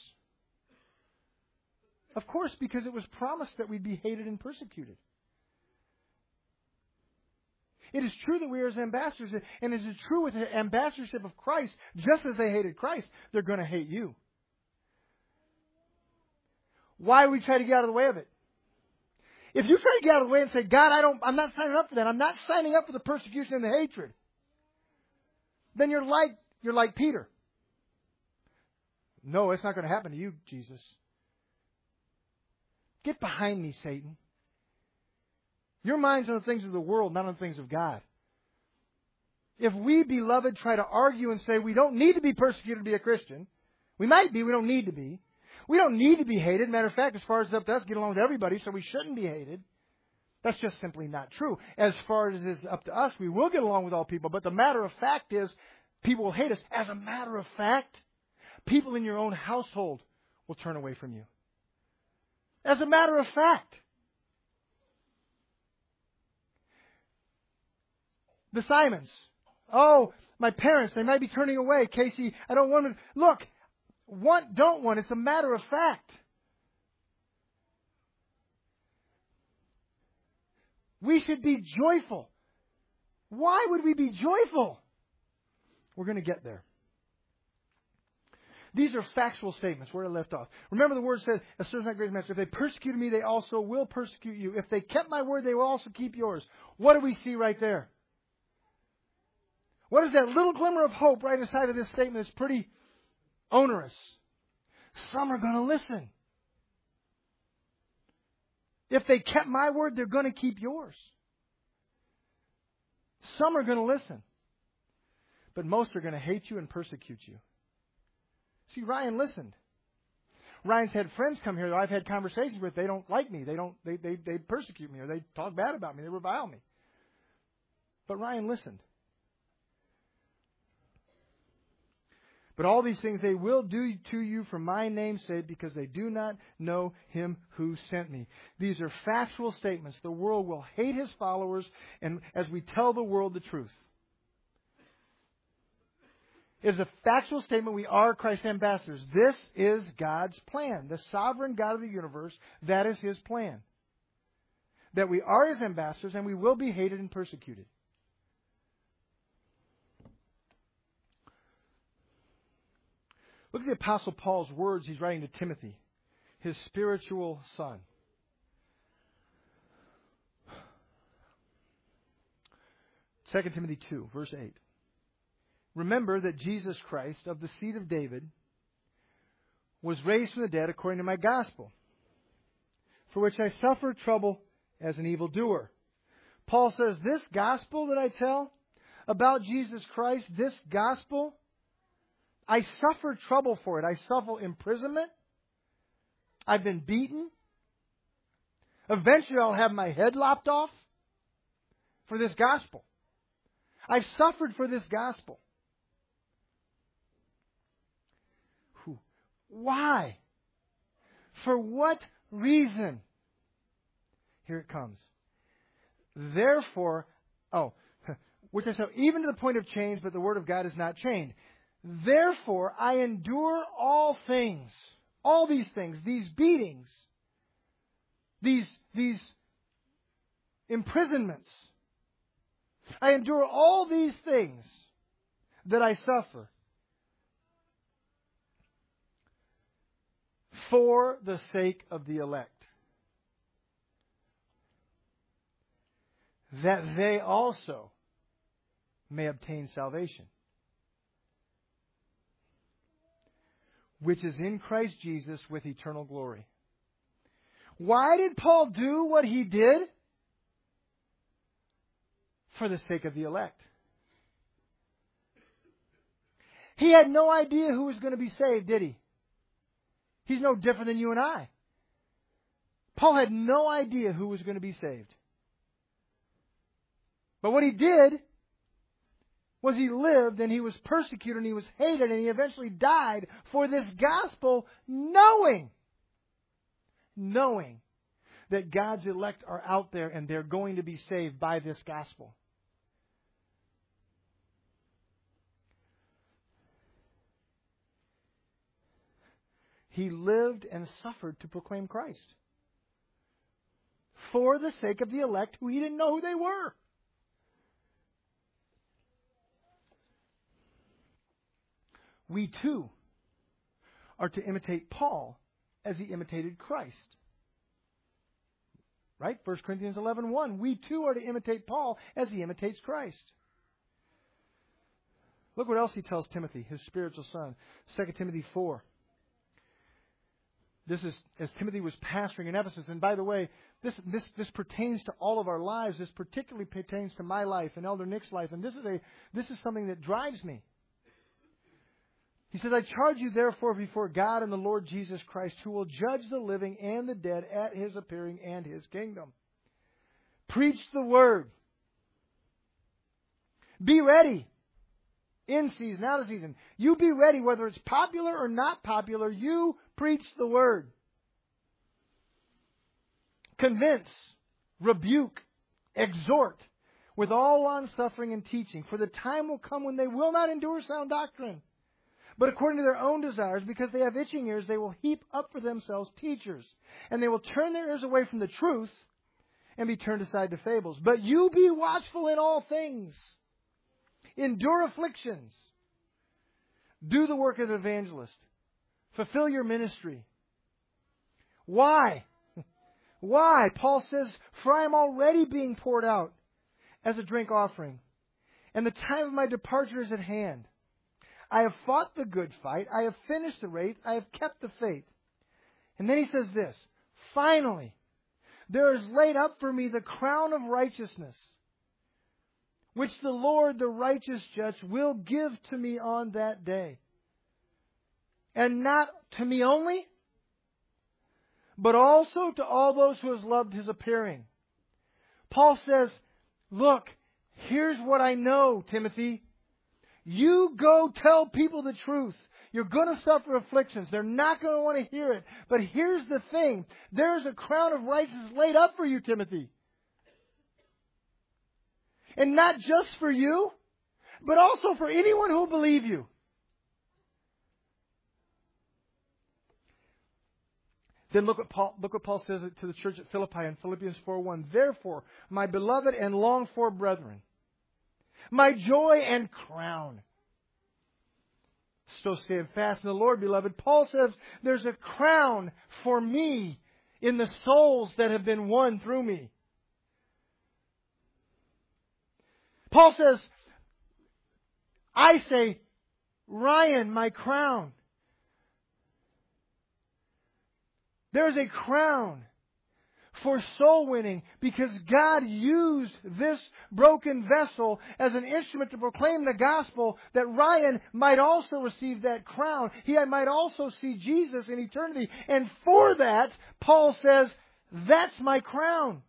Of course, because it was promised that we'd be hated and persecuted. It is true that we are His ambassadors, and it is true with the ambassadorship of Christ, just as they hated Christ, they're going to hate you. Why would we try to get out of the way of it? If you try to get out of the way and say, God, I don't, I'm not signing up for that. I'm not signing up for the persecution and the hatred. Then you're like, you're like Peter. No, it's not going to happen to you, Jesus. Get behind me, Satan. Your mind's on the things of the world, not on the things of God. If we, beloved, try to argue and say we don't need to be persecuted to be a Christian, we might be, we don't need to be. We don't need to be hated. Matter of fact, as far as it's up to us, get along with everybody, so we shouldn't be hated. That's just simply not true. As far as it's up to us, we will get along with all people. But the matter of fact is, people will hate us. As a matter of fact, people in your own household will turn away from you. As a matter of fact. The Simons. Oh, my parents, they might be turning away. Casey, I don't want to. Look, want, don't want. It's a matter of fact. We should be joyful. Why would we be joyful? We're going to get there. These are factual statements where I left off. Remember the word said, a servant is not greater than master. If they persecuted me, they also will persecute you. If they kept my word, they will also keep yours. What do we see right there? What is that little glimmer of hope right inside of this statement that's pretty onerous? Some are going to listen. If they kept my word, they're going to keep yours. Some are going to listen. But most are going to hate you and persecute you. See, Ryan listened. Ryan's had friends come here that I've had conversations with. They don't like me. They don't. They, they, they persecute me or they talk bad about me. They revile me. But Ryan listened. But all these things they will do to you for my name's sake, because they do not know him who sent me. These are factual statements. The world will hate his followers, and as we tell the world the truth. It is a factual statement. We are Christ's ambassadors. This is God's plan. The sovereign God of the universe, that is his plan. That we are his ambassadors, and we will be hated and persecuted. Look at the Apostle Paul's words he's writing to Timothy, his spiritual son. Second Timothy two, verse eight. Remember that Jesus Christ, of the seed of David, was raised from the dead according to my gospel, for which I suffer trouble as an evildoer. Paul says, this gospel that I tell about Jesus Christ, this gospel, I suffer trouble for it. I suffer imprisonment. I've been beaten. Eventually I'll have my head lopped off for this gospel. I've suffered for this gospel. Why? For what reason? Here it comes. Therefore, oh, which I said, even to the point of change, but the word of God is not chained. Therefore, I endure all things, all these things, these beatings, these, these imprisonments. I endure all these things that I suffer for the sake of the elect, that they also may obtain salvation, which is in Christ Jesus with eternal glory. Why did Paul do what he did? For the sake of the elect. He had no idea who was going to be saved, did he? He's no different than you and I. Paul had no idea who was going to be saved. But what he did was he lived and he was persecuted and he was hated and he eventually died for this gospel, knowing, knowing that God's elect are out there and they're going to be saved by this gospel. He lived and suffered to proclaim Christ for the sake of the elect who he didn't know who they were. We too are to imitate Paul as he imitated Christ. Right? First Corinthians eleven one. We too are to imitate Paul as he imitates Christ. Look what else he tells Timothy, his spiritual son. Second Timothy four. This is as Timothy was pastoring in Ephesus. And by the way, this, this, this pertains to all of our lives. This particularly pertains to my life and Elder Nick's life. And this is a this is something that drives me. He says, I charge you therefore before God and the Lord Jesus Christ, who will judge the living and the dead at his appearing and his kingdom. Preach the word. Be ready. In season, out of season. You be ready, whether it's popular or not popular. You preach the word. Convince, rebuke, exhort with all long-suffering and teaching. For the time will come when they will not endure sound doctrine, but according to their own desires, because they have itching ears, they will heap up for themselves teachers. And they will turn their ears away from the truth and be turned aside to fables. But you be watchful in all things. Endure afflictions. Do the work of an evangelist. Fulfill your ministry. Why? Why? Paul says, for I am already being poured out as a drink offering, and the time of my departure is at hand. I have fought the good fight. I have finished the race. I have kept the faith. And then he says this, finally, there is laid up for me the crown of righteousness, which the Lord, the righteous judge, will give to me on that day. And not to me only, but also to all those who have loved his appearing. Paul says, look, here's what I know, Timothy. You go tell people the truth. You're going to suffer afflictions. They're not going to want to hear it. But here's the thing. There's a crown of righteousness laid up for you, Timothy. And not just for you, but also for anyone who will believe you. Then look what Paul, look what Paul says to the church at Philippi in Philippians four one. Therefore, my beloved and longed for brethren, my joy and crown. So stand fast in the Lord, beloved. Paul says there's a crown for me in the souls that have been won through me. Paul says, I say, Ryan, my crown. There's a crown for soul winning because God used this broken vessel as an instrument to proclaim the gospel, that Ryan might also receive that crown. He might also see Jesus in eternity. And for that, Paul says, that's my crown.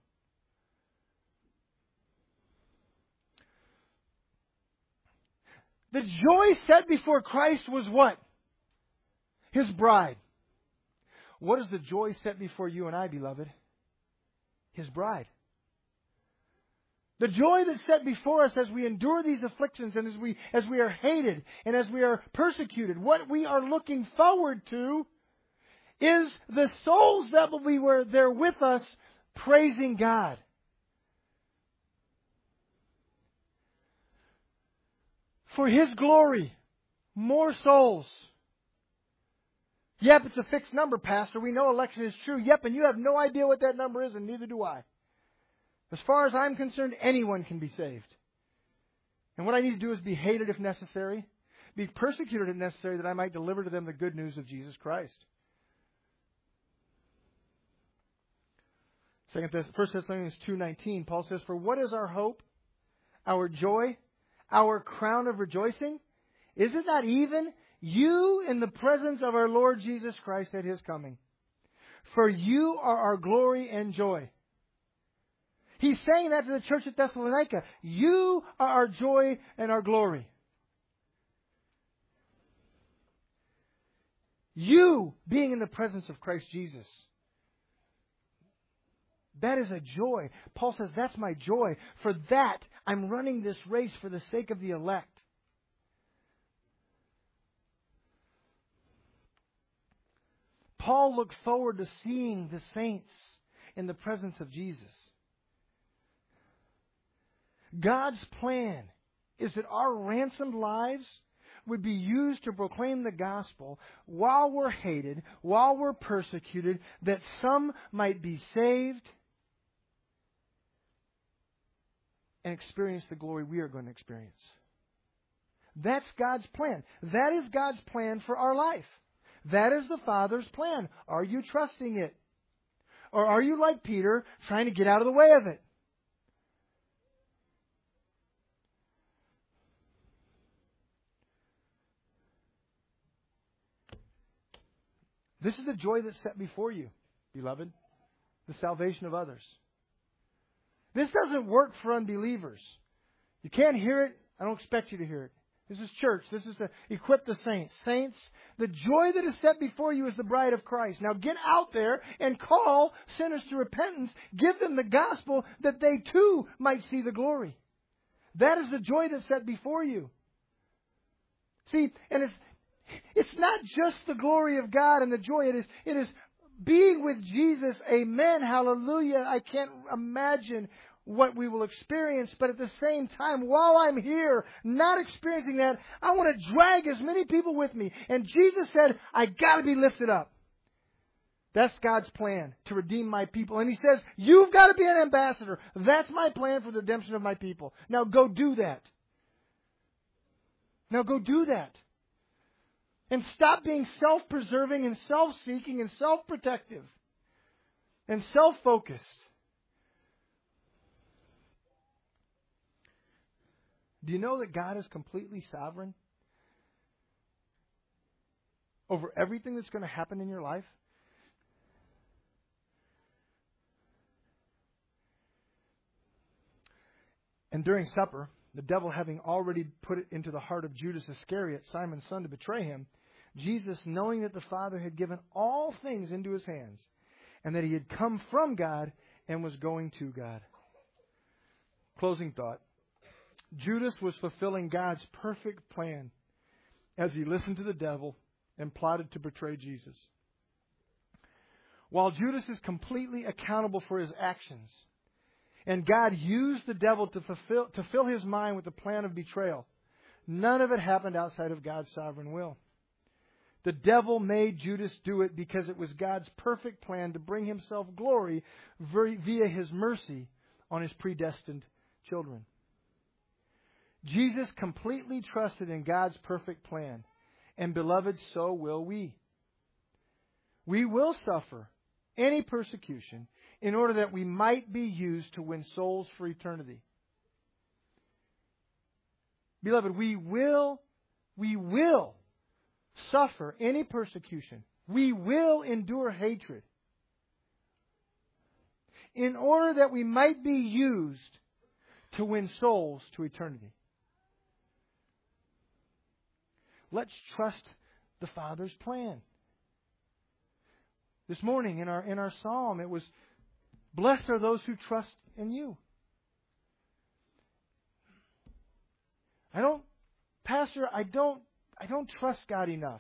The joy set before Christ was what? His bride. What is the joy set before you and I, beloved? His bride. The joy that's set before us as we endure these afflictions and as we as we are hated and as we are persecuted, what we are looking forward to is the souls that will be there with us praising God. For His glory, more souls. Yep, it's a fixed number, Pastor. We know election is true. Yep, and you have no idea what that number is, and neither do I. As far as I'm concerned, anyone can be saved. And what I need to do is be hated if necessary, be persecuted if necessary, that I might deliver to them the good news of Jesus Christ. First Thessalonians two nineteen, Paul says, for what is our hope, our joy, our crown of rejoicing? Is it not even you in the presence of our Lord Jesus Christ at His coming? For you are our glory and joy. He's saying that to the church at Thessalonica. You are our joy and our glory. You being in the presence of Christ Jesus. That is a joy. Paul says, that's my joy. For that, I'm running this race for the sake of the elect. Paul looked forward to seeing the saints in the presence of Jesus. God's plan is that our ransomed lives would be used to proclaim the gospel while we're hated, while we're persecuted, that some might be saved and experience the glory we are going to experience. That's God's plan. That is God's plan for our life. That is the Father's plan. Are you trusting it? Or are you like Peter, trying to get out of the way of it? This is the joy that's set before you, beloved. The salvation of others. This doesn't work for unbelievers. You can't hear it. I don't expect you to hear it. This is church. This is to equip the saints. Saints, the joy that is set before you is the bride of Christ. Now get out there and call sinners to repentance. Give them the gospel that they too might see the glory. That is the joy that's set before you. See, and it's it's not just the glory of God and the joy. It is it is being with Jesus. Amen. Hallelujah. I can't imagine what we will experience, but at the same time, while I'm here, not experiencing that, I want to drag as many people with me. And Jesus said, I got to be lifted up. That's God's plan, to redeem my people. And He says, you've got to be an ambassador. That's my plan for the redemption of my people. Now go do that. Now go do that. And stop being self-preserving and self-seeking and self-protective and self-focused. Do you know that God is completely sovereign over everything that's going to happen in your life? And during supper, the devil having already put it into the heart of Judas Iscariot, Simon's son, to betray him, Jesus, knowing that the Father had given all things into his hands, and that he had come from God and was going to God. Closing thought. Judas was fulfilling God's perfect plan as he listened to the devil and plotted to betray Jesus. While Judas is completely accountable for his actions, and God used the devil to fulfill to fill his mind with the plan of betrayal, none of it happened outside of God's sovereign will. The devil made Judas do it because it was God's perfect plan to bring himself glory via his mercy on his predestined children. Jesus completely trusted in God's perfect plan. And beloved, so will we. We will suffer any persecution in order that we might be used to win souls for eternity. Beloved, we will, we will suffer any persecution. We will endure hatred in order that we might be used to win souls to eternity. Let's trust the Father's plan. This morning in our in our psalm, it was, blessed are those who trust in you. I don't, Pastor, I don't, I don't trust God enough.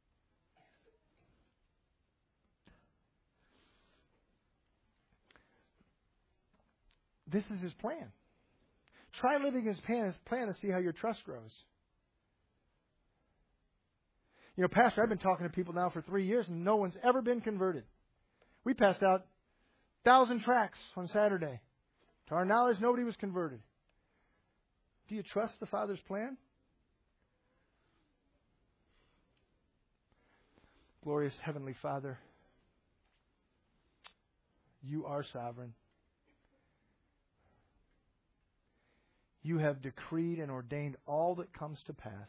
This is His plan. Try living His plan, His plan to see how your trust grows. You know, Pastor, I've been talking to people now for three years and no one's ever been converted. We passed out a thousand tracts on Saturday. To our knowledge, nobody was converted. Do you trust the Father's plan? Glorious Heavenly Father, You are sovereign. You have decreed and ordained all that comes to pass.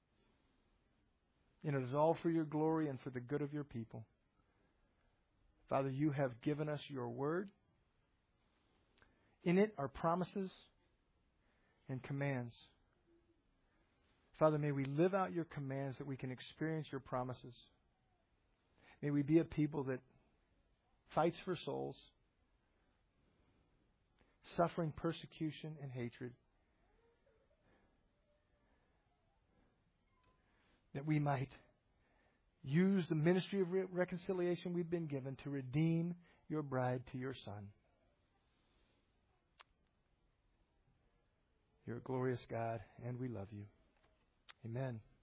And it is all for Your glory and for the good of Your people. Father, You have given us Your word. In it are promises and commands. Father, may we live out Your commands that we can experience Your promises. May we be a people that fights for souls, suffering persecution and hatred, that we might use the ministry of re- reconciliation we've been given to redeem Your bride to Your Son. You're a glorious God, and we love You. Amen.